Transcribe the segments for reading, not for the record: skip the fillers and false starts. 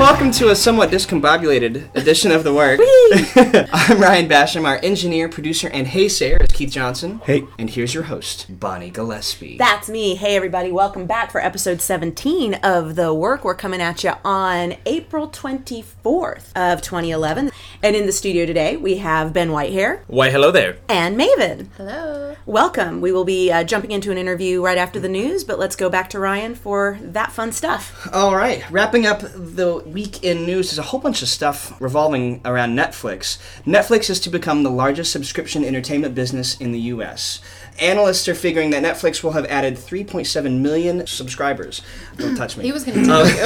welcome to a somewhat discombobulated edition of The Work. I'm Ryan Basham, our engineer, producer, and hey-sayer is Keith Johnson. Hey. And here's your host, Bonnie Gillespie. That's me. Hey, everybody. Welcome back for episode 17 of The Work. We're coming at you on April 24th of 2011. And in the studio today, we have Ben Whitehair. Why, hello there. And Maven. Hello. Welcome. We will be jumping into an interview right after the news, but let's go back to Ryan for that fun stuff. All right. Wrapping up the week in news, there's a whole bunch of stuff revolving around Netflix. Netflix is to become the largest subscription entertainment business in the U.S. Analysts are figuring that Netflix will have added 3.7 million subscribers. Don't touch me. He was going to tell you.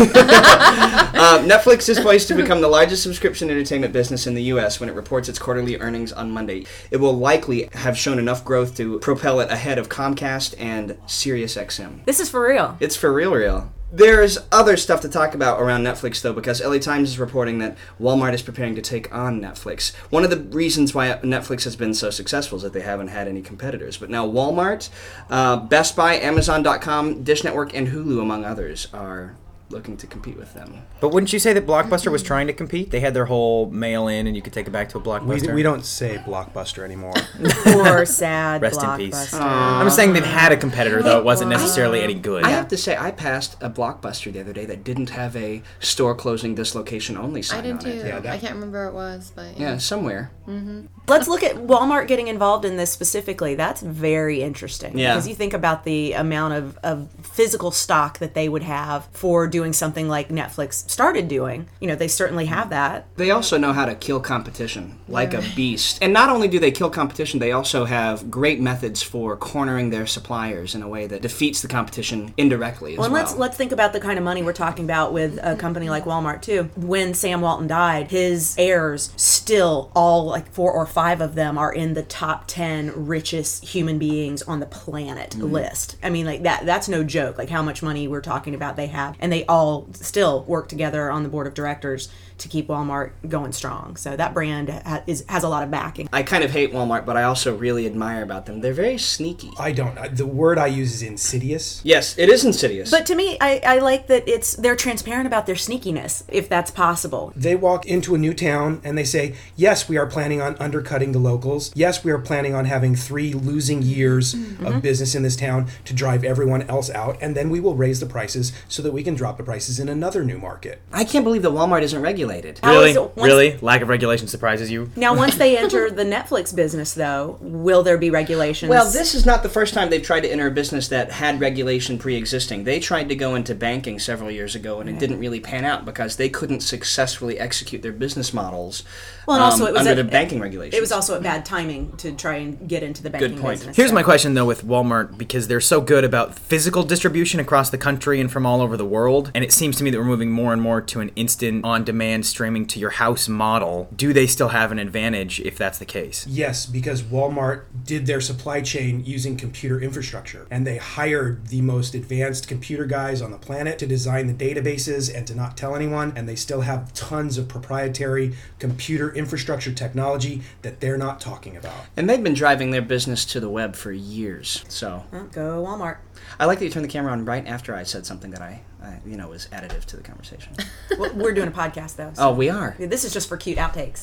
Netflix is poised to become the largest subscription entertainment business in the U.S. when it reports its quarterly earnings on Monday. It will likely have shown enough growth to propel it ahead of Comcast and SiriusXM. This is for real. It's for real. There's other stuff to talk about around Netflix, though, because LA Times is reporting that Walmart is preparing to take on Netflix. One of the reasons why Netflix has been so successful is that they haven't had any competitors. But now Walmart, Best Buy, Amazon.com, Dish Network, and Hulu, among others, are looking to compete with them. But wouldn't you say that Blockbuster was trying to compete? They had their whole mail-in, and you could take it back to a Blockbuster. We don't say Blockbuster anymore. Poor, sad Rest in Blockbuster. peace. I'm just saying they've had a competitor, though it wasn't necessarily any good. I have to say, I passed a Blockbuster the other day that didn't have a store closing this location only sign I did on too. it. Yeah, I can't remember where it was, but Yeah, somewhere. Let's look at Walmart getting involved in this specifically. That's very interesting. Yeah. Because you think about the amount of physical stock that they would have for doing something like Netflix started doing. You know, they certainly have that. They also know how to kill competition like a beast. And not only do they kill competition, they also have great methods for cornering their suppliers in a way that defeats the competition indirectly as well. And let's think about the kind of money we're talking about with a company like Walmart too. When Sam Walton died, his heirs still all like 4 or 5 of them are in the top 10 richest human beings on the planet list. I mean, like that's no joke. Like how much money we're talking about they have, and they all still work together on the board of directors to keep Walmart going strong. So that brand has a lot of backing. I kind of hate Walmart, but I also really admire about them. They're very sneaky. I don't. The word I use is insidious. Yes, it is insidious. But to me, I like that they're transparent about their sneakiness, if that's possible. They walk into a new town and they say, yes, we are planning on undercutting the locals. Yes, we are planning on having 3 losing years of business in this town to drive everyone else out. And then we will raise the prices so that we can drop the prices in another new market. I can't believe that Walmart isn't regulated. Really? Lack of regulation surprises you? Now, once they enter the Netflix business, though, will there be regulations? Well, this is not the first time they've tried to enter a business that had regulation pre-existing. They tried to go into banking several years ago, and it didn't really pan out because they couldn't successfully execute their business models under the banking regulations. It was also a bad timing to try and get into the banking Good point. business. Here's my question, though, with Walmart, because they're so good about physical distribution across the country and from all over the world, and it seems to me that we're moving more and more to an instant, on-demand, streaming to your house model. Do they still have an advantage if that's the case? Yes, because Walmart did their supply chain using computer infrastructure, and they hired the most advanced computer guys on the planet to design the databases and to not tell anyone, and they still have tons of proprietary computer infrastructure technology that they're not talking about. And they've been driving their business to the web for years. So Go Walmart. I like that you turned the camera on right after I said something that I was additive to the conversation. We're doing a podcast, though. Oh, we are. This is just for cute outtakes.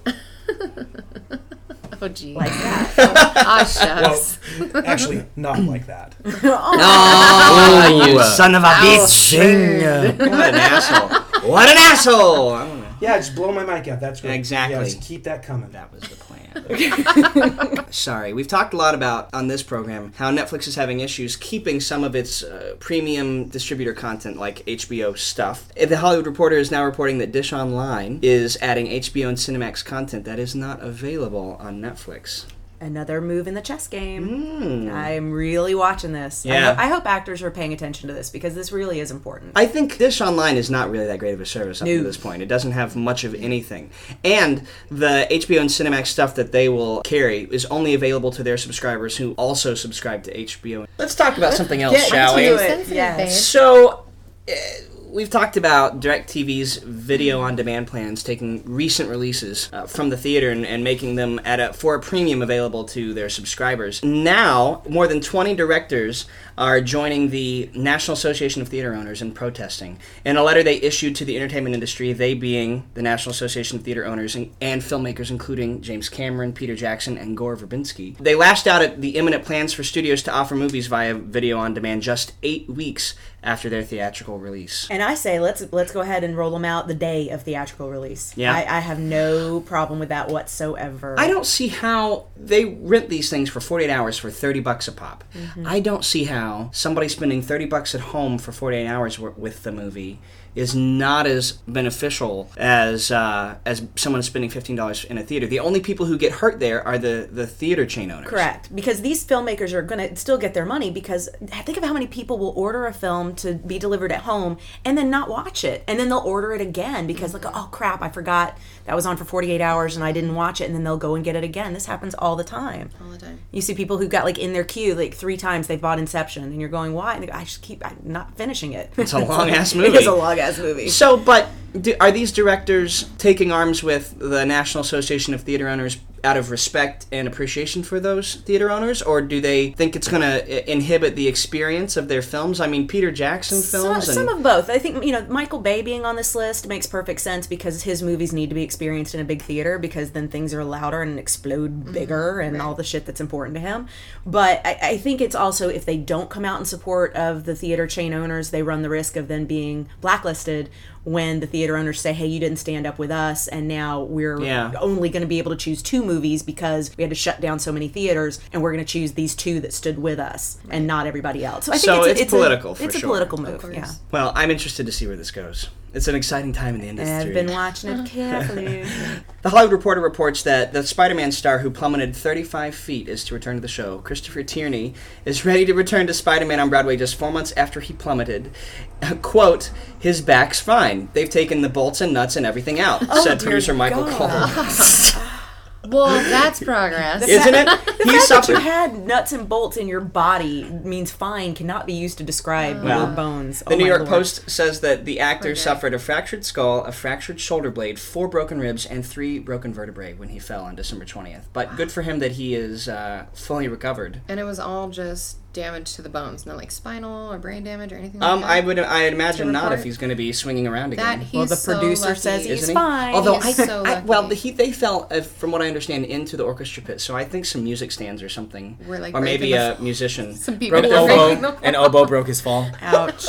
oh gee, Like that. shucks. Well, actually, not like that. Oh, you son of a bitch! Zing! What an asshole! What an asshole! I don't know. Yeah, just blow my mic out. That's great. Exactly. Yeah, just keep that coming. That was the plan. Sorry, we've talked a lot about on this program how Netflix is having issues keeping some of its premium distributor content like HBO stuff. The Hollywood Reporter is now reporting that Dish Online is adding HBO and Cinemax content that is not available on Netflix. Another move in the chess game. I'm really watching this. Yeah. I hope actors are paying attention to this because this really is important. I think Dish Online is not really that great of a service up to this point. It doesn't have much of anything. And the HBO and Cinemax stuff that they will carry is only available to their subscribers who also subscribe to HBO. Let's talk about something else, shall we? into it. Yes. So, we've talked about DirecTV's video-on-demand plans taking recent releases from the theater and making them for a premium available to their subscribers. Now, more than 20 directors are joining the National Association of Theater Owners in protesting. In a letter they issued to the entertainment industry, they being the National Association of Theater Owners and filmmakers, including James Cameron, Peter Jackson, and Gore Verbinski, they lashed out at the imminent plans for studios to offer movies via video-on-demand just 8 weeks after their theatrical release. And I say let's go ahead and roll them out the day of theatrical release. Yeah. I have no problem with that whatsoever. I don't see how they rent these things for 48 hours for $30 a pop. I don't see how somebody spending $30 at home for 48 hours with the movie is not as beneficial as someone spending $15 in a theater. The only people who get hurt there are the theater chain owners. Correct. Because these filmmakers are going to still get their money, because think of how many people will order a film to be delivered at home and then not watch it. And then they'll order it again because like, oh crap, I forgot that was on for 48 hours and I didn't watch it, and then they'll go and get it again. This happens all the time. All the time. You see people who got like in their queue like 3 times they've bought Inception, and you're going, why? And they go, I'm not finishing it. It's a long-ass movie. It is a long-ass movie. So, but are these directors taking arms with the National Association of Theater Owners out of respect and appreciation for those theater owners, or do they think it's going to inhibit the experience of their films? I mean, Peter Jackson films. Some of both. I think, Michael Bay being on this list makes perfect sense because his movies need to be experienced in a big theater, because then things are louder and explode bigger and all the shit that's important to him. But I think it's also, if they don't come out in support of the theater chain owners, they run the risk of then being blacklisted when the theater owners say, hey, you didn't stand up with us, and now we're only going to be able to choose 2 movies because we had to shut down so many theaters, and we're going to choose these 2 that stood with us and not everybody else. So I think it's political, for it's sure. a political move, yeah. Well, I'm interested to see where this goes. It's an exciting time in the industry. I've been watching it carefully. The Hollywood Reporter reports that the Spider-Man star who plummeted 35 feet is to return to the show. Christopher Tierney is ready to return to Spider-Man on Broadway just 4 months after he plummeted. Quote, his back's fine. They've taken the bolts and nuts and everything out, said producer Michael Cole. Well, that's progress. Isn't it? The fact that you had nuts and bolts in your body means fine cannot be used to describe your bones. The New York Post says that the actor suffered a fractured skull, a fractured shoulder blade, 4 broken ribs, and 3 broken vertebrae when he fell on December 20th. But good for him that he is fully recovered. And it was all just damage to the bones, not like spinal or brain damage or anything like that? I'd imagine not if he's going to be swinging around again. Well, the producer says he's fine. Although they fell, from what I understand, into the orchestra pit. So I think some music stands or something, like or maybe a musician. Some people an oboe broke his fall. Ouch.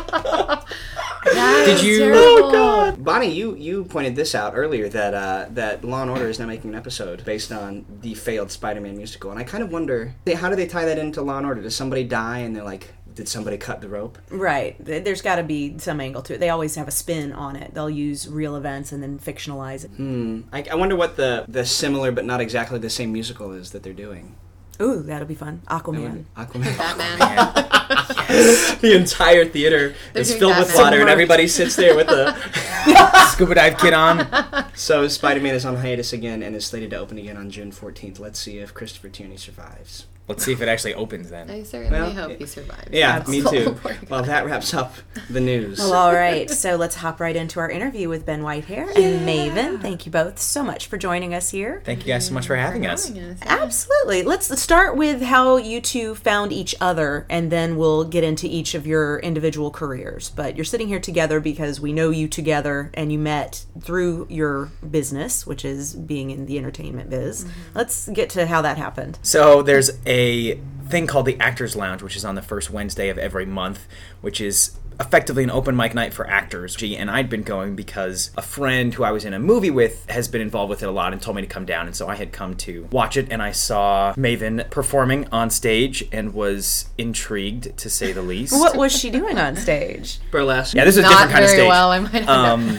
Did you? Terrible. Oh God, Bonnie, you pointed this out earlier that Law and Order is now making an episode based on the failed Spider-Man musical, and I kind of wonder how do they tie that into Law and Order? Does somebody die and they're like, did somebody cut the rope? Right. There's got to be some angle to it. They always have a spin on it. They'll use real events and then fictionalize it. I wonder what the similar but not exactly the same musical is that they're doing. Ooh, that'll be fun. Aquaman. Batman. The entire theater is filled with water and everybody sits there with a scuba dive kit on. So Spider-Man is on hiatus again and is slated to open again on June 14th. Let's see if Christopher Tierney survives. Let's see if it actually opens then. I certainly hope he survives. Yeah, me too. Well, that wraps up the news. Well, all right. So let's hop right into our interview with Ben Whitehair and Maven. Thank you both so much for joining us here. Thank you guys so much for having us. Absolutely. Let's start with how you two found each other, and then we'll get into each of your individual careers. But you're sitting here together because we know you together, and you met through your business, which is being in the entertainment biz. Let's get to how that happened. So there's a thing called the Actors Lounge, which is on the first Wednesday of every month, which is effectively an open mic night for actors. And I'd been going because a friend who I was in a movie with has been involved with it a lot and told me to come down, and so I had come to watch it, and I saw Maven performing on stage and was intrigued, to say the least. What was she doing on stage? Burlesque. Yeah, this is a Not different kind of very stage. well, I might have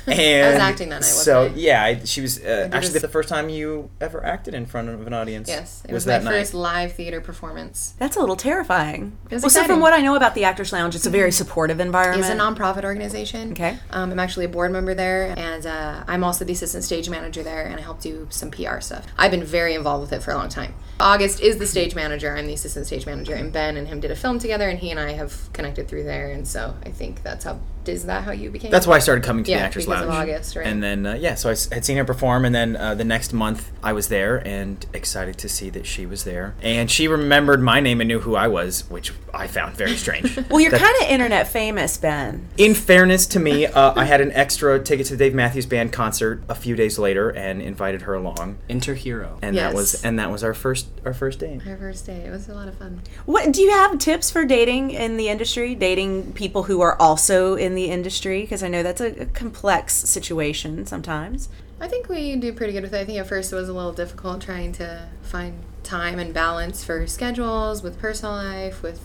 And I was acting then, So wasn't I? yeah, she was it actually was- the first time you ever acted in front of an audience. Yes, it was that my night? first live theater performance. That's a little terrifying. It was well, so exciting. from what I know about the Actors Lounge, it's a very supportive environment. It's a nonprofit organization. Okay. I'm actually a board member there, and I'm also the assistant stage manager there, and I help do some PR stuff. I've been very involved with it for a long time. August is the stage manager. I'm the assistant stage manager, and Ben and him did a film together, and he and I have connected through there, and so I think that's how. Is that how you became? That's why I started coming to the Yeah, Actors because Lounge. of August, right? And then, so I had seen her perform, and then the next month I was there and excited to see that she was there. And she remembered my name and knew who I was, which I found very strange. Well, you're kind of internet famous, Ben. In fairness to me, I had an extra ticket to the Dave Matthews Band concert a few days later and invited her along. Interhero. And Yes. that was our first date. Our first day. It was a lot of fun. What do you have tips for dating in the industry? Dating people who are also in the industry, because I know that's a complex situation sometimes. I think we do pretty good with it. I think at first it was a little difficult trying to find time and balance for schedules with personal life, with,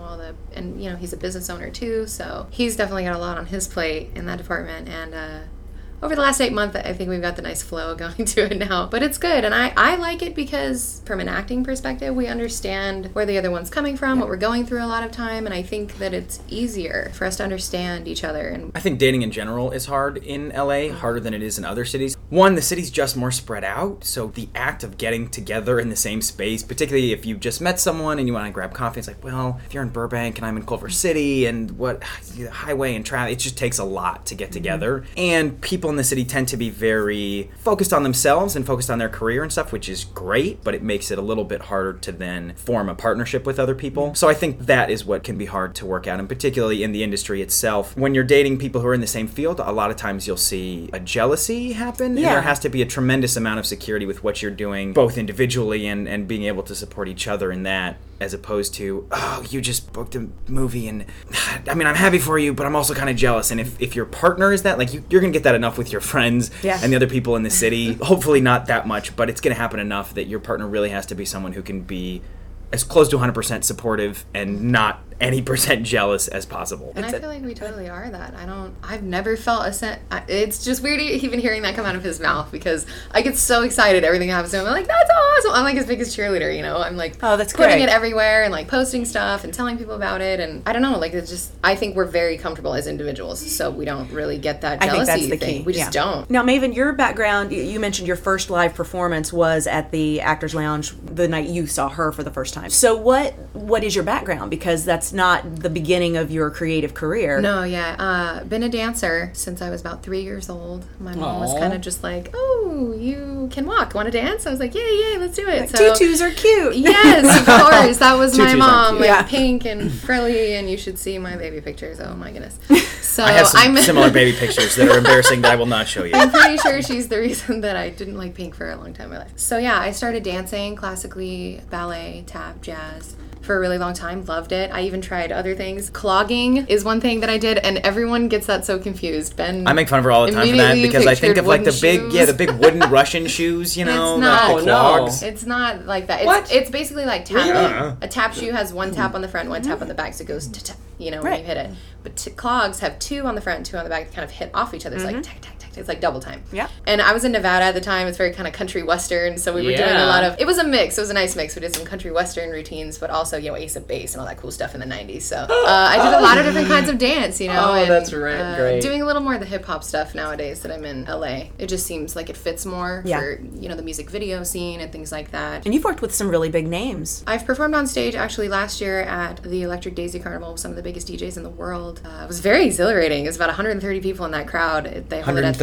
he's a business owner too, so he's definitely got a lot on his plate in that department, and over the last 8 months, I think we've got the nice flow going to it now. But it's good, and I like it because from an acting perspective, we understand where the other one's coming from, what we're going through a lot of time, and I think that it's easier for us to understand each other. And I think dating in general is hard in LA, harder than it is in other cities. One, the city's just more spread out, so the act of getting together in the same space, particularly if you just met someone and you want to grab coffee, it's like, well, if you're in Burbank and I'm in Culver City and the highway and traffic, it just takes a lot to get together. And people in the city tend to be very focused on themselves and focused on their career and stuff, which is great, but it makes it a little bit harder to then form a partnership with other people. So I think that is what can be hard to work out, and particularly in the industry itself. When you're dating people who are in the same field, a lot of times you'll see a jealousy happen, and there has to be a tremendous amount of security with what you're doing, both individually and being able to support each other in that, as opposed to, oh, you just booked a movie and, I mean, I'm happy for you, but I'm also kind of jealous. And if your partner is that, like, you're going to get that enough with your friends and the other people in the city. Hopefully not that much, but it's going to happen enough that your partner really has to be someone who can be as close to 100% supportive and not any percent jealous as possible. I feel like we totally are that. I've never felt it's just weird even hearing that come out of his mouth, because I get so excited everything happens to him. I'm like, that's awesome. I'm like his biggest cheerleader, I'm like, oh, that's putting great. it everywhere and like posting stuff and telling people about it. And I don't know, like, it's just, I think we're very comfortable as individuals, so we don't really get that jealousy I think that's the thing. key. We just don't. Now, Maven, your background, you mentioned your first live performance was at the Actors Lounge the night you saw her for the first time. So what is your background? Because that's not the beginning of your creative career. No, yeah. Been a dancer since I was about 3 years old. My mom was kind of just like, oh, you can walk. Want to dance? I was like, yay, let's do it. Like, so, tutus are cute. Yes, of course. That was my Tutus are mom. cute. Like, pink and frilly, and you should see my baby pictures. Oh, my goodness. So I have some I'm similar baby pictures that are embarrassing that I will not show you. I'm pretty sure she's the reason that I didn't like pink for a long time in my life. So yeah, I started dancing classically, ballet, tap, jazz for a really long time. Loved it. I even tried other things. Clogging is one thing that I did, and everyone gets that so confused. Ben, I make fun of her all the time for that, immediately because I think pictured of like the wooden big, shoes. the big wooden Russian shoes, It's like not. the clogs. It's not like that. What? It's basically like tapping. Really? A tap shoe has one tap on the front, one tap on the back, so it goes when you hit it. But clogs have two on the front, two on the back, that kind of hit off each other. It's like tack, tack, tack. It's like double time. Yeah. And I was in Nevada at the time. It's very kind of country western, so we were doing a lot of. It was a mix. It was a nice mix. We did some country western routines, but also Ace of Base and all that cool stuff in the '90s. So I did a lot of different kinds of dance. Oh, and, that's right. Great. Doing a little more of the hip hop stuff nowadays that I'm in LA. It just seems like it fits more for the music video scene and things like that. And you've worked with some really big names. I've performed on stage actually last year at the Electric Daisy Carnival with some of the biggest DJs in the world. It was very exhilarating. It was about 130 people in that crowd. They held it at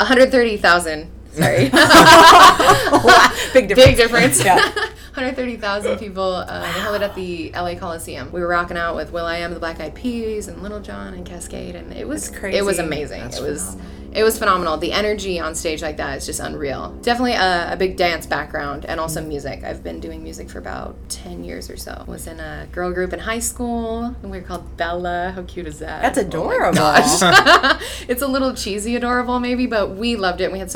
130,000. Sorry. Big difference. Big difference. Yeah. 130,000 people. They held it at the LA Coliseum. We were rocking out with will.i.am, the Black Eyed Peas, and Little John and Cascade, and it was crazy. It was amazing. It was phenomenal. The energy on stage like that is just unreal. Definitely a big dance background and also music. I've been doing music for about 10 years or so. Was in a girl group in high school, and we were called Bella. How cute is that? That's adorable. Oh my gosh. It's a little cheesy adorable maybe, but we loved it. We had so much fun,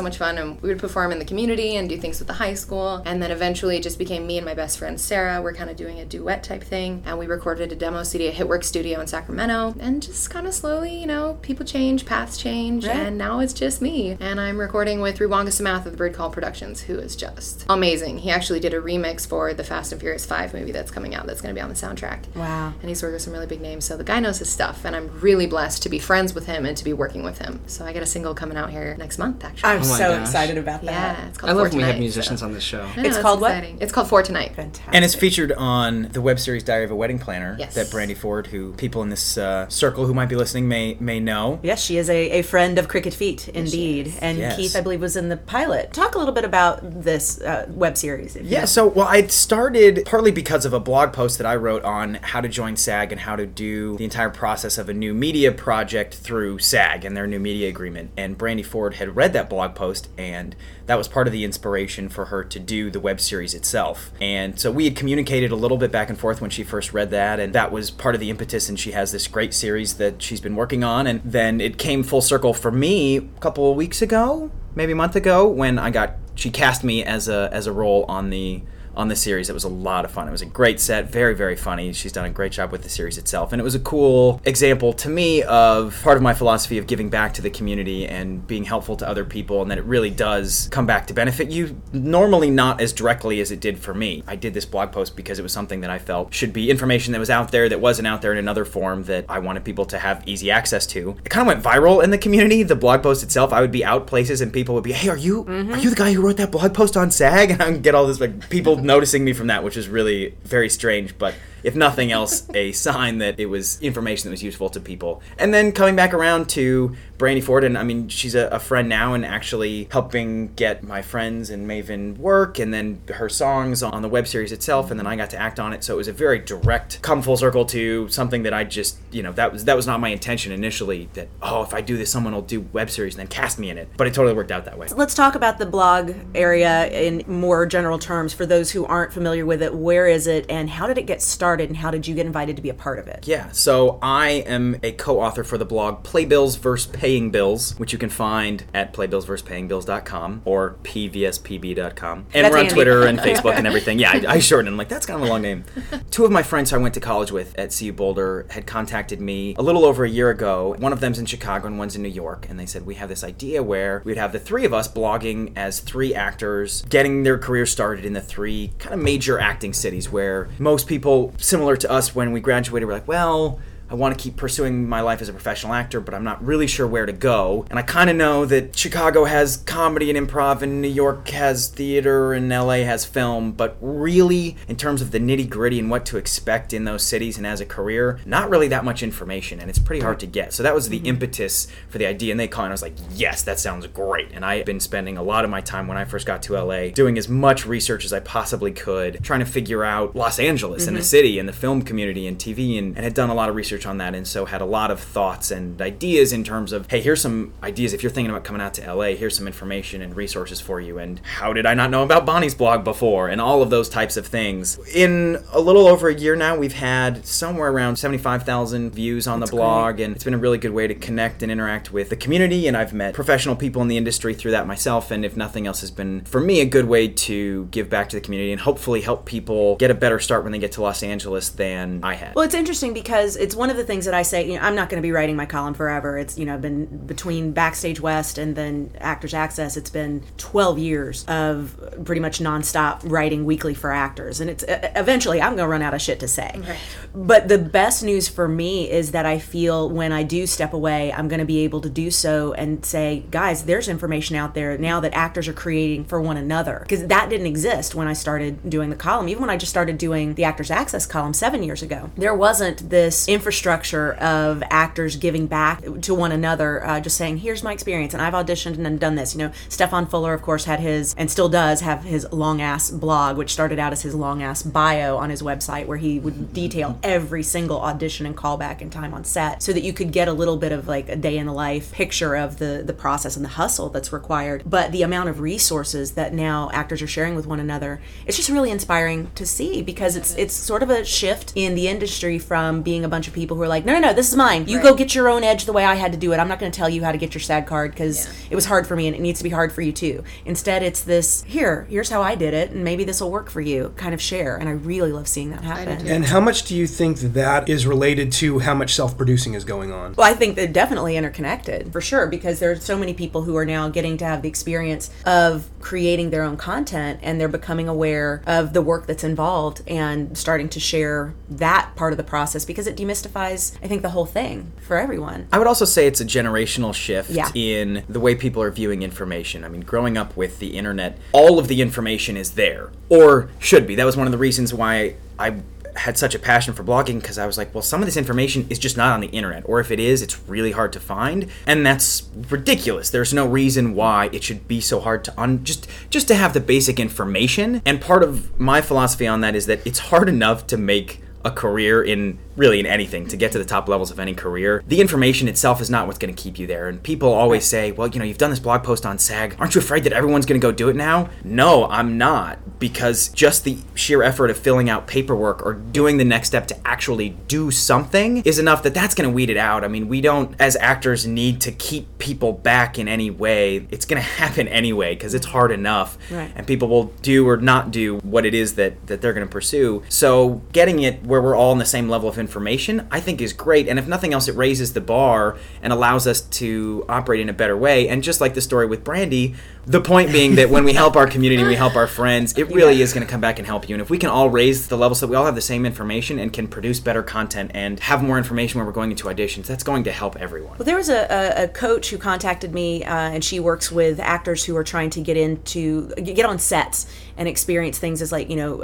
him. We would perform in the community and do things with the high school, and then eventually it just became me and my best friend Sarah. We're kind of doing a duet type thing, and we recorded a demo CD at Hitwork Studio in Sacramento, and just kind of slowly, people change, paths change, Right. and now it's just me. And I'm recording with Rwanga Samath of the Bird Call Productions, who is just amazing. He actually did a remix for the Fast and Furious 5 movie that's coming out that's going to be on the soundtrack. Wow. And he's worked with some really big names, so the guy knows his stuff, and I'm really blessed to be friends with him and to be working with him. So I got a single coming out here next month, actually. I'm Oh my so gosh. excited about that. Yeah, it's called I love For when we have Tonight, musicians so. on this show. I know, It's called what? exciting. It's called For Tonight. Fantastic. And it's featured on the web series Diary of a Wedding Planner Yes. that Brandy Ford, who people in this circle who might be listening may know. Yes, she is a friend of Cricket Feet, indeed. is. And Yes. Keith, I believe, was in the pilot. Talk a little bit about this web series. If you Yeah, know. so, I started partly because of a blog post that I wrote on how to join SAG and how to do the entire process of a new media project through SAG and their new media agreement. And Brandy Ford had read that blog post, and that was part of the inspiration for her to do the web series itself. And so we had communicated a little bit back and forth when she first read that, and that was part of the impetus, and she has this great series that she's been working on. And then it came full circle for me a couple of weeks ago, maybe a month ago, when she cast me as a role on the series. It was a lot of fun. It was a great set, very, very funny. She's done a great job with the series itself. And it was a cool example to me of part of my philosophy of giving back to the community and being helpful to other people, and that it really does come back to benefit you, normally not as directly as it did for me. I did this blog post because it was something that I felt should be information that was out there that wasn't out there in another form that I wanted people to have easy access to. It kind of went viral in the community, the blog post itself. I would be out places and people would be, hey, are you the guy who wrote that blog post on SAG? And I would get all this people noticing me from that, which is really very strange, but if nothing else, a sign that it was information that was useful to people. And then coming back around to Brandy Ford, and I mean, she's a friend now and actually helping get my friends and Maven work, and then her songs on the web series itself, and then I got to act on it. So it was a very direct come full circle to something that I just, that was not my intention initially, that, if I do this, someone will do web series and then cast me in it. But it totally worked out that way. Let's talk about the blog area in more general terms. For those who aren't familiar with it, where is it and how did it get started and how did you get invited to be a part of it? Yeah, so I am a co-author for the blog Playbills vs. Paying Bills, which you can find at playbillsvspayingbills.com or pvspb.com. And That's we're on handy. Twitter and Facebook and everything. Yeah, I shortened it. I'm like, that's kind of a long name. Two of my friends who I went to college with at CU Boulder had contacted me a little over a year ago. One of them's in Chicago and one's in New York. And they said, we have this idea where we'd have the three of us blogging as three actors, getting their careers started in the three kind of major acting cities where most people, similar to us when we graduated, were like, well, I want to keep pursuing my life as a professional actor, but I'm not really sure where to go. And I kind of know that Chicago has comedy and improv, and New York has theater, and LA has film, but really, in terms of the nitty-gritty and what to expect in those cities and as a career, not really that much information, and it's pretty hard to get. So that was the impetus for the idea, and they called, and I was like, yes, that sounds great. And I had been spending a lot of my time when I first got to LA doing as much research as I possibly could, trying to figure out Los Angeles and the city and the film community and TV, and had done a lot of research on that, and so had a lot of thoughts and ideas in terms of, hey, here's some ideas if you're thinking about coming out to LA, here's some information and resources for you, and how did I not know about Bonnie's blog before, and all of those types of things. In a little over a year now, we've had somewhere around 75,000 views on the blog, and it's been a really good way to connect and interact with the community, and I've met professional people in the industry through that myself, and if nothing else, has been, for me, a good way to give back to the community and hopefully help people get a better start when they get to Los Angeles than I had. Well, it's interesting because it's one of the things that I say, I'm not going to be writing my column forever. It's, I've been between Backstage West and then Actors Access. It's been 12 years of pretty much nonstop writing weekly for actors. And it's eventually I'm going to run out of shit to say. Right. But the best news for me is that I feel when I do step away, I'm going to be able to do so and say, guys, there's information out there now that actors are creating for one another. Because that didn't exist when I started doing the column. Even when I just started doing the Actors Access column 7 years ago, there wasn't this infrastructure of actors giving back to one another, just saying, here's my experience, and I've auditioned and done this. Stefan Fuller, of course, had his, and still does have his long-ass blog, which started out as his long-ass bio on his website, where he would detail every single audition and callback and time on set, so that you could get a little bit of like a day-in-the-life picture of the process and the hustle that's required. But the amount of resources that now actors are sharing with one another, it's just really inspiring to see, because it's sort of a shift in the industry from being a bunch of people people who are like, no, this is mine. You go get your own edge the way I had to do it. I'm not going to tell you how to get your SAG card because it was hard for me and it needs to be hard for you too. Instead, it's this, here's how I did it, and maybe this will work for you, kind of share. And I really love seeing that happen. And how much do you think that is related to how much self-producing is going on? Well, I think they're definitely interconnected, for sure, because there's so many people who are now getting to have the experience of creating their own content, and they're becoming aware of the work that's involved and starting to share that part of the process because it demystifies, I think, the whole thing for everyone. I would also say it's a generational shift Yeah. in the way people are viewing information. I mean, growing up with the internet, all of the information is there, or should be. That was one of the reasons why I had such a passion for blogging, because I was like, well, some of this information is just not on the internet, or if it is, it's really hard to find, and that's ridiculous. There's no reason why it should be so hard to just to have the basic information. And part of my philosophy on that is that it's hard enough to make a career in anything, to get to the top levels of any career. The information itself is not what's going to keep you there. And people always say, well, you've done this blog post on SAG. Aren't you afraid that everyone's going to go do it now? No, I'm not, because just the sheer effort of filling out paperwork or doing the next step to actually do something is enough that's going to weed it out. I mean, we don't, as actors, need to keep people back in any way. It's going to happen anyway, because it's hard enough. Right. And people will do or not do what it is that they're going to pursue. So getting it where we're all on the same level of information, I think, is great. And if nothing else, it raises the bar and allows us to operate in a better way. And just like the story with Brandy, the point being that when we help our community, we help our friends, it really is going to come back and help you. And if we can all raise the level so that we all have the same information and can produce better content and have more information when we're going into auditions, that's going to help everyone. Well, there was a coach who contacted me, and she works with actors who are trying to get on sets and experience things as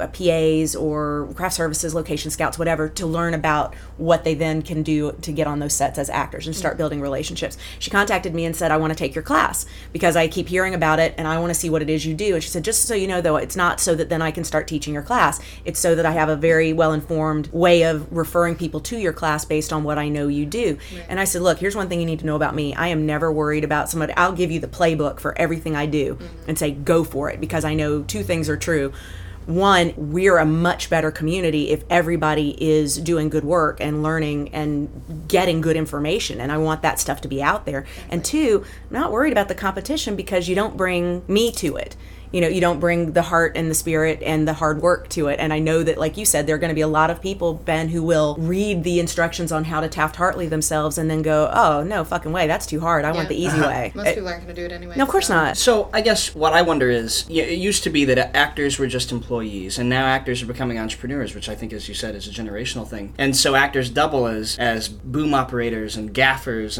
PAs or craft services, location scouts, whatever, to learn about what they then can do to get on those sets as actors and start building relationships. She contacted me and said, I want to take your class because I keep hearing about it and I want to see what it is you do. And she said, just so you know, though, it's not so that then I can start teaching your class. It's so that I have a very well-informed way of referring people to your class based on what I know you do. Right. And I said, look, here's one thing you need to know about me. I am never worried about somebody. I'll give you the playbook for everything I do and say, go for it, because I know two things are true. One, we're a much better community if everybody is doing good work and learning and getting good information. And I want that stuff to be out there. And two, I'm not worried about the competition because you don't bring me to it. You don't bring the heart and the spirit and the hard work to it. And I know that, like you said, there are going to be a lot of people, Ben, who will read the instructions on how to Taft-Hartley themselves and then go, oh, no fucking way, that's too hard. I want the easy way. Most people aren't going to do it anyway. No, of course not. So I guess what I wonder is, it used to be that actors were just employees, and now actors are becoming entrepreneurs, which I think, as you said, is a generational thing. And so actors double as boom operators and gaffers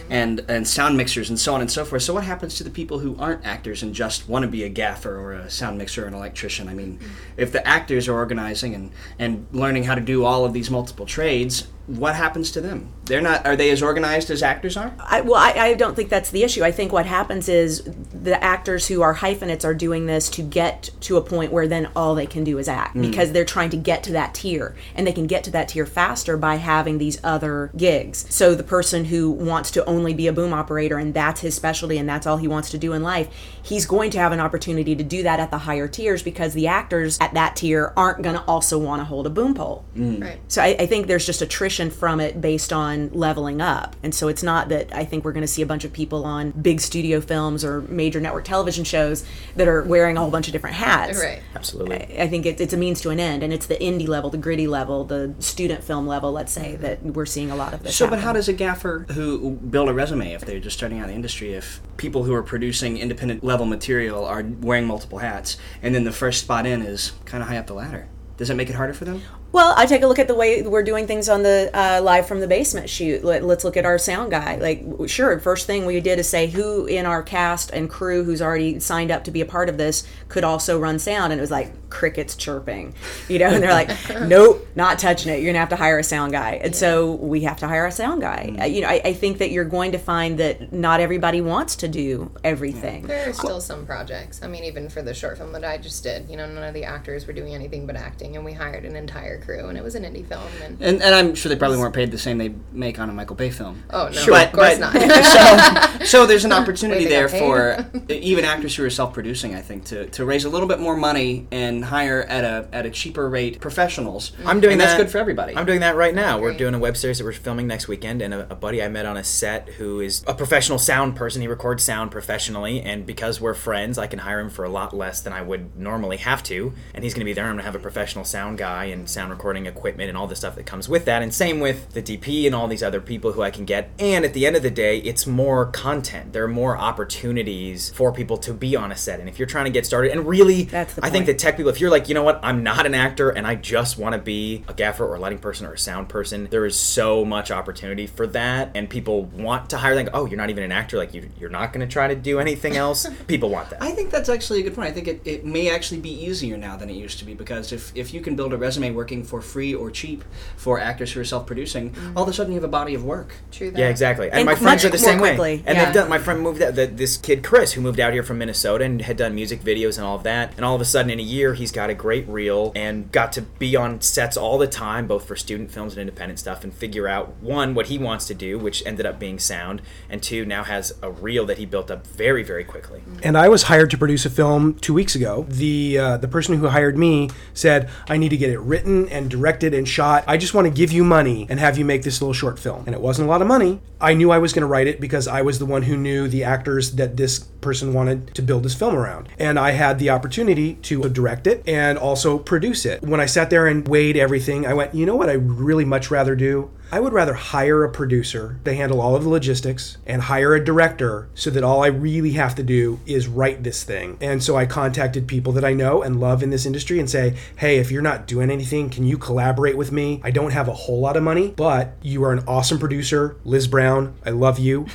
and sound mixers and so on and so forth. So what happens to the people who aren't actors and just want to be a gaffer or a sound mixer or an electrician? I mean, if the actors are organizing and learning how to do all of these multiple trades, what happens to them? Are they as organized as actors are? I don't think that's the issue. I think what happens is the actors who are hyphenates are doing this to get to a point where then all they can do is act because they're trying to get to that tier, and they can get to that tier faster by having these other gigs. So the person who wants to only be a boom operator and that's his specialty and that's all he wants to do in life, he's going to have an opportunity to do that at the higher tiers because the actors at that tier aren't going to also want to hold a boom pole. Right. So I think there's just attrition from it based on leveling up. And so it's not that I think we're going to see a bunch of people on big studio films or major network television shows that are wearing a whole bunch of different hats. Right. Absolutely. I think it's a means to an end, and it's the indie level, the gritty level, the student film level, let's say, that we're seeing a lot of this happen. But how does a gaffer who build a resume if they're just starting out in the industry, if people who are producing independent level material are wearing multiple hats, and then the first spot in is kind of high up the ladder? Does it make it harder for them? Well, I take a look at the way we're doing things on the Live from the Basement shoot. Let's look at our sound guy. Sure, first thing we did is say who in our cast and crew who's already signed up to be a part of this could also run sound, and it was like crickets chirping, and they're like, nope, not touching it. You're gonna have to hire a sound guy, and so we have to hire a sound guy. I think that you're going to find that not everybody wants to do everything. There are still some projects. I mean, even for the short film that I just did, none of the actors were doing anything but acting, and we hired an entire crew, and it was an indie film. And I'm sure they probably weren't paid the same they make on a Michael Bay film. Oh, no, Sure. of course But- not. So there's an opportunity Wait, they there got for even actors who are self-producing, I think, to raise a little bit more money and hire at a cheaper rate professionals. I'm doing and that. that's good for everybody. I'm doing that right now. We're Great. doing a web series that we're filming next weekend, and a buddy I met on a set who is a professional sound person. He records sound professionally, and because we're friends, I can hire him for a lot less than I would normally have to. And he's going to be there. I'm going to have a professional sound guy and sound recording equipment and all the stuff that comes with that. And same with the DP and all these other people who I can get. And at the end of the day, it's more content. There are more opportunities for people to be on a set. And if you're trying to get started, and really, That's the I think point. that tech people, if you're like, you know what, I'm not an actor and I just want to be a gaffer or a lighting person or a sound person, there is so much opportunity for that. And people want to hire them. Oh, you're not even an actor. Like, you're not going to try to do anything else. People want that. I think that's actually a good point. I think it may actually be easier now than it used to be, because if you can build a resume working for free or cheap for actors who are self-producing, all of a sudden you have a body of work. True that. Yeah, exactly. And And my friends much are the more same quickly, way. And yeah. they've done. My friend moved out. This kid Chris, who moved out here from Minnesota and had done music videos and all of that. And all of a sudden, in a year, he's got a great reel and got to be on sets all the time, both for student films and independent stuff, and figure out, one, what he wants to do, which ended up being sound, and two, now has a reel that he built up very, very quickly. And I was hired to produce a film 2 weeks ago. The person who hired me said, I need to get it written and directed and shot. I just want to give you money and have you make this little short film. And it wasn't a lot of money. I knew I was going to write it because I was the one who knew the actors that this person wanted to build this film around. And I had the opportunity to direct it and also produce it. When I sat there and weighed everything, I went, you know what I'd really much rather do? I would rather hire a producer to handle all of the logistics and hire a director so that all I really have to do is write this thing. And so I contacted people that I know and love in this industry and say, hey, if you're not doing anything, can you collaborate with me? I don't have a whole lot of money, but you are an awesome producer. Liz Brown, I love you.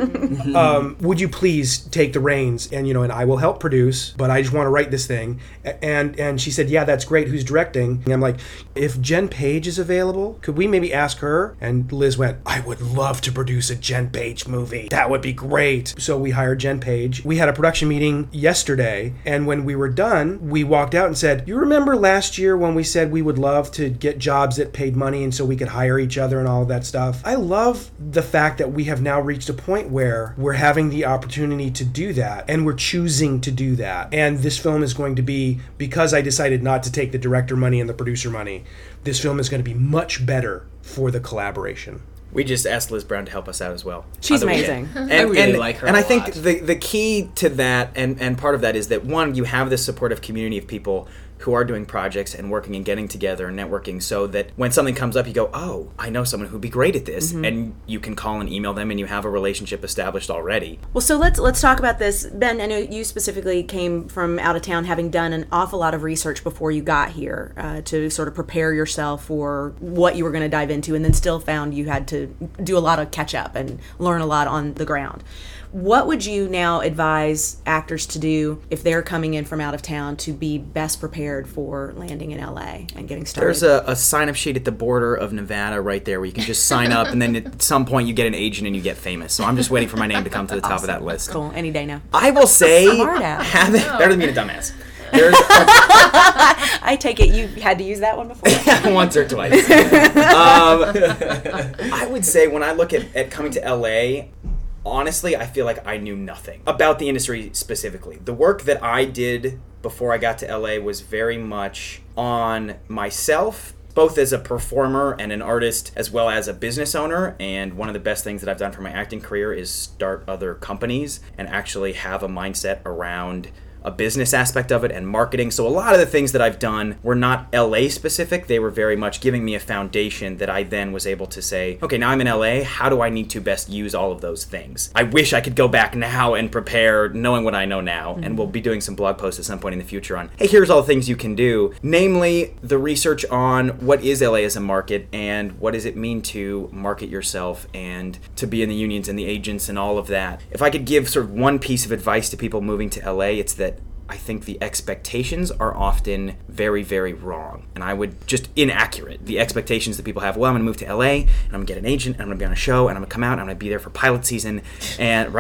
Would you please take the reins and I will help produce, but I just want to write this thing. And she said, yeah, that's great. Who's directing? And I'm like, if Jen Page is available, could we maybe ask her? And Liz went, I would love to produce a Jen Page movie. That would be great. So we hired Jen Page. We had a production meeting yesterday, and when we were done, we walked out and said, you remember last year when we said we would love to get jobs that paid money and so we could hire each other and all of that stuff? I love the fact that we have now reached a point where we're having the opportunity to do that, and we're choosing to do that. And this film is going to be, because I decided not to take the director money and the producer money, this film is going to be much better for the collaboration. We just asked Liz Brown to help us out as well. She's on the amazing. weekend. I really like her And a I think lot. the key to that, and part of that is that, one, you have this supportive community of people who are doing projects and working and getting together and networking, so that when something comes up, you go, oh, I know someone who'd be great at this, and you can call and email them, and you have a relationship established already. Well, so let's talk about this. Ben, I know you specifically came from out of town, having done an awful lot of research before you got here to sort of prepare yourself for what you were going to dive into, and then still found you had to do a lot of catch up and learn a lot on the ground. What would you now advise actors to do if they're coming in from out of town to be best prepared for landing in LA and getting started? There's a sign-up sheet at the border of Nevada right there where you can just sign up, and then at some point you get an agent and you get famous. So I'm just waiting for my name to come to the top of that list. Cool. Any day now. I will say, Smart ass. have it better than being a dumbass. There's I take it you had to use that one before? once or twice. I would say when I look at coming to LA, honestly, I feel like I knew nothing about the industry specifically. The work that I did before I got to LA was very much on myself, both as a performer and an artist, as well as a business owner. And one of the best things that I've done for my acting career is start other companies and actually have a mindset around a business aspect of it and marketing. So a lot of the things that I've done were not LA specific. They were very much giving me a foundation that I then was able to say, okay, now I'm in LA. How do I need to best use all of those things? I wish I could go back now and prepare knowing what I know now. And we'll be doing some blog posts at some point in the future on, hey, here's all the things you can do. Namely, the research on what is LA as a market and what does it mean to market yourself and to be in the unions and the agents and all of that. If I could give sort of one piece of advice to people moving to LA, it's that I think the expectations are often very, very wrong. And I would just inaccurate. The expectations that people have, well, I'm going to move to LA and I'm going to get an agent and I'm going to be on a show and I'm going to come out and I'm going to be there for pilot season and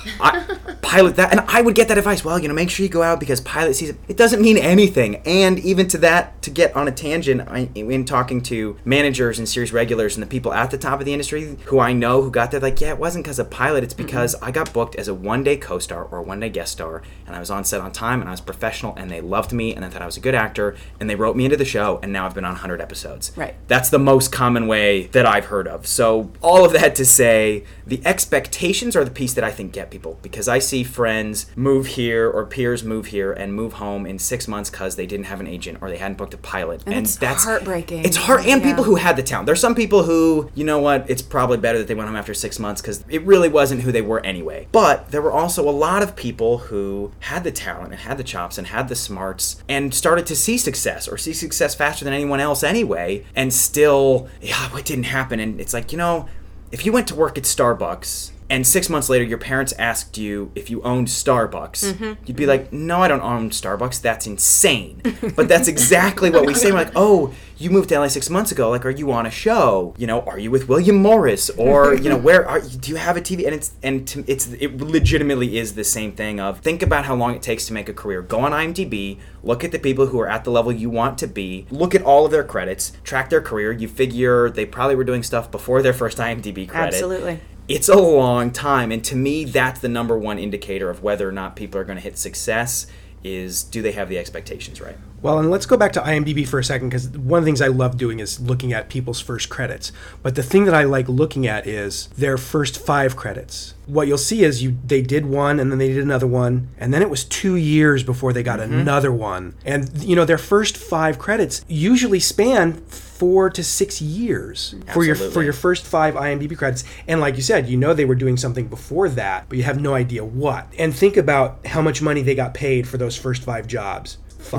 pilot that. And I would get that advice. Well, make sure you go out because pilot season, it doesn't mean anything. And even to that, to get on a tangent, in talking to managers and series regulars and the people at the top of the industry who I know who got there, like, yeah, it wasn't because of pilot. It's because I got booked as a one-day co-star or a one-day guest star and I was on set on time and I was professional and they loved me and they thought I was a good actor and they wrote me into the show and now I've been on 100 episodes. Right. That's the most common way that I've heard of. So all of that to say, the expectations are the piece that I think get people, because I see friends move here or peers move here and move home in 6 months because they didn't have an agent or they hadn't booked a pilot. And that's heartbreaking. It's hard. And people who had the talent. There's some people who, you know what, it's probably better that they went home after 6 months because it really wasn't who they were anyway. But there were also a lot of people who had the talent and had the chops and had the smarts and started to see success faster than anyone else anyway, and still, it didn't happen. And it's like, if you went to work at Starbucks and 6 months later your parents asked you if you owned Starbucks, you'd be like, no, I don't own Starbucks. That's insane. But that's exactly what we say. We're like, oh, you moved to LA 6 months ago. Like, are you on a show? Are you with William Morris? Or, where do you have a TV? And it legitimately is the same thing of, think about how long it takes to make a career. Go on IMDb, look at the people who are at the level you want to be, look at all of their credits, track their career. You figure they probably were doing stuff before their first IMDb credit. Absolutely. It's a long time, and to me, that's the number one indicator of whether or not people are going to hit success is, do they have the expectations right? Well, and let's go back to IMDb for a second, because one of the things I love doing is looking at people's first credits. But the thing that I like looking at is their first 5 credits. What you'll see is they did one, and then they did another one, and then it was 2 years before they got another one. And, their first 5 credits usually span 4 to 6 years for your first 5 IMDb credits. And like you said, they were doing something before that, but you have no idea what. And think about how much money they got paid for those first 5 jobs.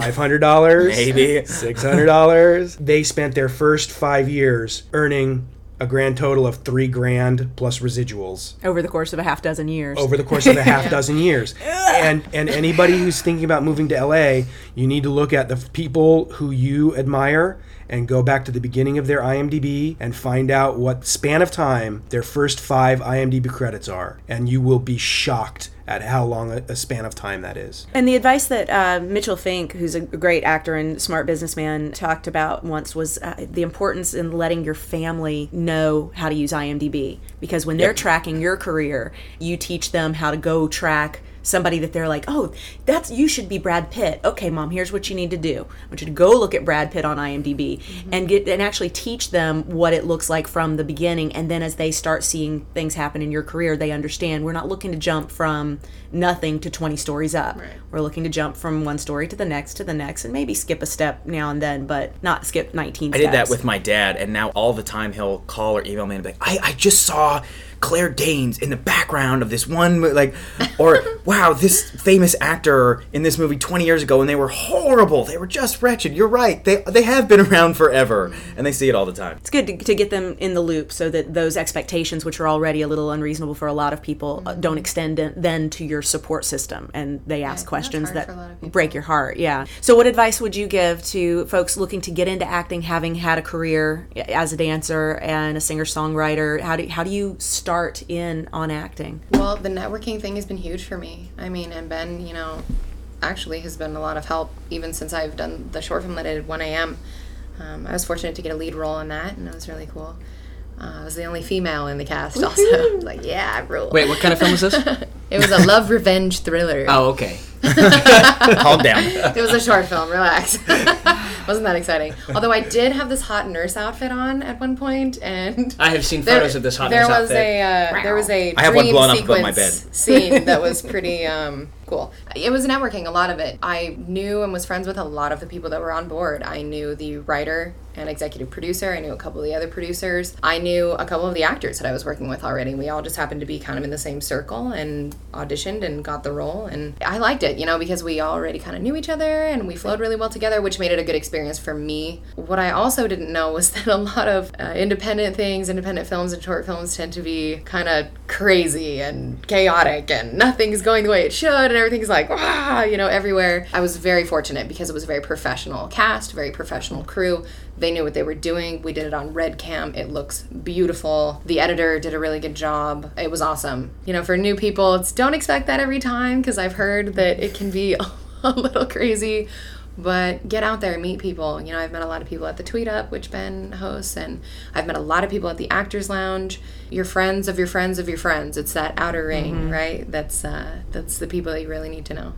$500, maybe $600. They spent their first 5 years earning a grand total of $3,000 plus residuals over the course of a half dozen years. And anybody who's thinking about moving to LA, you need to look at the people who you admire and go back to the beginning of their IMDb and find out what span of time their first 5 IMDb credits are, and you will be shocked at how long a span of time that is. And the advice that Mitchell Fink, who's a great actor and smart businessman, talked about once was the importance in letting your family know how to use IMDb. Because when they're tracking your career, you teach them how to go track somebody that they're like, oh, you should be Brad Pitt. Okay, Mom, here's what you need to do. I want you to go look at Brad Pitt on IMDb and actually teach them what it looks like from the beginning. And then as they start seeing things happen in your career, they understand we're not looking to jump from nothing to 20 stories up. Right. We're looking to jump from one story to the next, and maybe skip a step now and then, but not skip 19 steps. I did that with my dad, and now all the time he'll call or email me and be like, I just saw Claire Danes in the background of this one movie, or wow, this famous actor in this movie 20 years ago, and they were horrible. They were just wretched. You're right. They have been around forever, and they see it all the time. It's good to get them in the loop so that those expectations, which are already a little unreasonable for a lot of people, don't extend then to your support system, and they ask questions that break your heart. Yeah. So what advice would you give to folks looking to get into acting, having had a career as a dancer and a singer-songwriter? How do you start in on acting? Well, the networking thing has been huge for me. I mean, and Ben, actually has been a lot of help even since I've done the short film that I did, 1 a.m. I was fortunate to get a lead role in that, and it was really cool. I was the only female in the cast also. I was like, yeah, I rule. Wait, what kind of film was this? It was a love revenge thriller. Oh, okay. Calm down. It was a short film, relax. Wasn't that exciting. Although I did have this hot nurse outfit on at one point, and I have seen photos of this hot nurse outfit. There was a I have one dream blown up above my bed. scene that was pretty cool. It was networking, a lot of it. I knew and was friends with a lot of the people that were on board. I knew the writer and executive producer. I knew a couple of the other producers. I knew a couple of the actors that I was working with already. We all just happened to be kind of in the same circle and auditioned and got the role. And I liked it, because we already kind of knew each other and we flowed really well together, which made it a good experience for me. What I also didn't know was that a lot of independent films and short films tend to be kind of crazy and chaotic, and nothing's going the way it should, and everything's like, wow, everywhere. I was very fortunate because it was a very professional cast, very professional crew. They knew what they were doing. We did it on Red Cam. It looks beautiful. The editor did a really good job. It was awesome. For new people, don't expect that every time, because I've heard that it can be a little crazy. But get out there, meet people. I've met a lot of people at the Tweet Up, which Ben hosts, and I've met a lot of people at the Actors Lounge. Your friends of your friends of your friends. It's that outer ring, right? That's the people that you really need to know.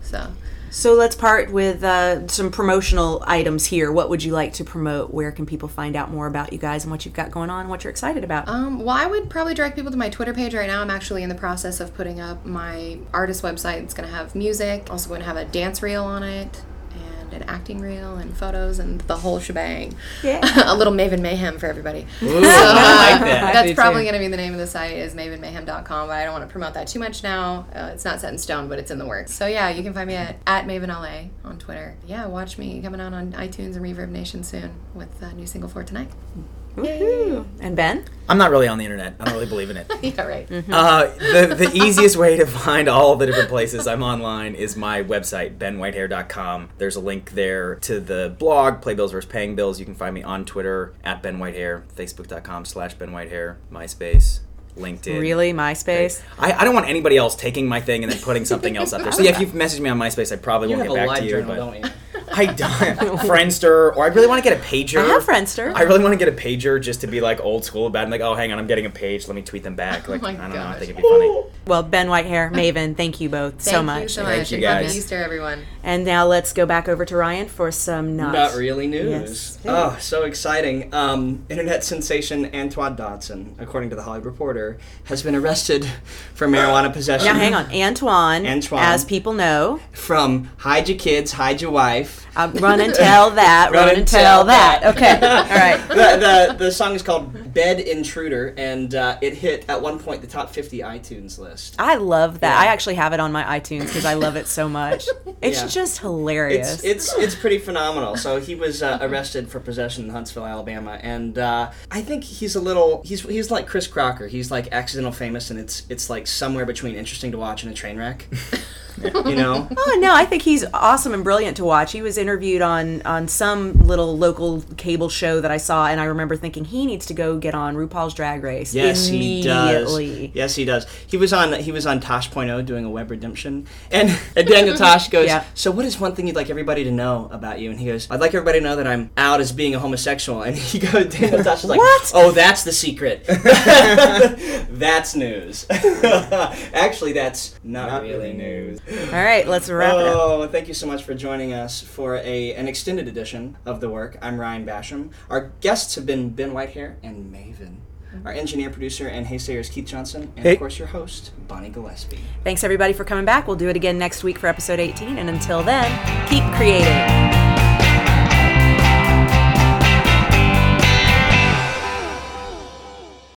So let's part with some promotional items here. What would you like to promote? Where can people find out more about you guys and what you've got going on and what you're excited about? Well, I would probably direct people to my Twitter page right now. I'm actually in the process of putting up my artist website. It's going to have music. Also going to have a dance reel on it, an acting reel and photos and the whole shebang. Yeah. A little Maven Mayhem for everybody. Ooh, I like that. That's probably going to be the name of the site is mavenmayhem.com, but I don't want to promote that too much now. It's not set in stone, but it's in the works. So yeah, you can find me at MavenLA on Twitter. Yeah, watch me coming out on iTunes and Reverb Nation soon with a new single for tonight. Woohoo! And Ben? I'm not really on the internet. I don't really believe in it. Yeah, right. The easiest way to find all the different places I'm online is my website, benwhitehair.com. There's a link there to the blog, Play Bills vs. Paying Bills. You can find me on Twitter, at benwhitehair, facebook.com/benwhitehair, MySpace, LinkedIn. Really? MySpace? I don't want anybody else taking my thing and then putting something else up there. So yeah, if you've messaged me on MySpace, I probably won't get back to you. But don't you? I don't. Friendster, or I really want to get a pager. I have Friendster. I really want to get a pager just to be like old school about it. Like, oh, hang on, I'm getting a page. Let me tweet them back. Like, my I don't know. I gosh. think it'd be funny. Well, Ben Whitehair, Maven, thank you both so much. Thank you so Thank much. you, Happy guys. Easter, everyone. And now let's go back over to Ryan for some Not really news. Yes. Oh, so exciting. Internet sensation Antoine Dodson, according to the Hollywood Reporter, has been arrested for marijuana possession. Now, hang on. Antoine, as people know. From Hide Your Kids, Hide Your Wife. Run and tell that. Run and tell that. Okay. All right. The song is called Bed Intruder, and it hit, at one point, the top 50 iTunes list. I love that. Yeah. I actually have it on my iTunes because I love it so much. It's Yeah. just hilarious. It's pretty phenomenal. So he was arrested for possession in Huntsville, Alabama, and I think he's like Chris Crocker. He's like accidental famous, and it's like somewhere between interesting to watch and a train wreck. Oh, no, I think he's awesome and brilliant to watch. He was interviewed on some little local cable show that I saw, and I remember thinking he needs to go get on RuPaul's Drag Race immediately. Yes, he does. He was on Tosh.0 doing a web redemption, and Daniel Tosh goes, Yeah. So what is one thing you'd like everybody to know about you? And he goes, I'd like everybody to know that I'm out as being a homosexual. And he goes, Daniel Tosh is like, What? Oh, that's the secret. That's news. Actually, that's not really news. All right, let's wrap it up. Oh, thank you so much for joining us for an extended edition of The Work. I'm Ryan Basham. Our guests have been Ben Whitehair and Maven. Our engineer, producer, and haysayer is Keith Johnson. And, of course, your host, Bonnie Gillespie. Thanks, everybody, for coming back. We'll do it again next week for episode 18. And until then, keep creating.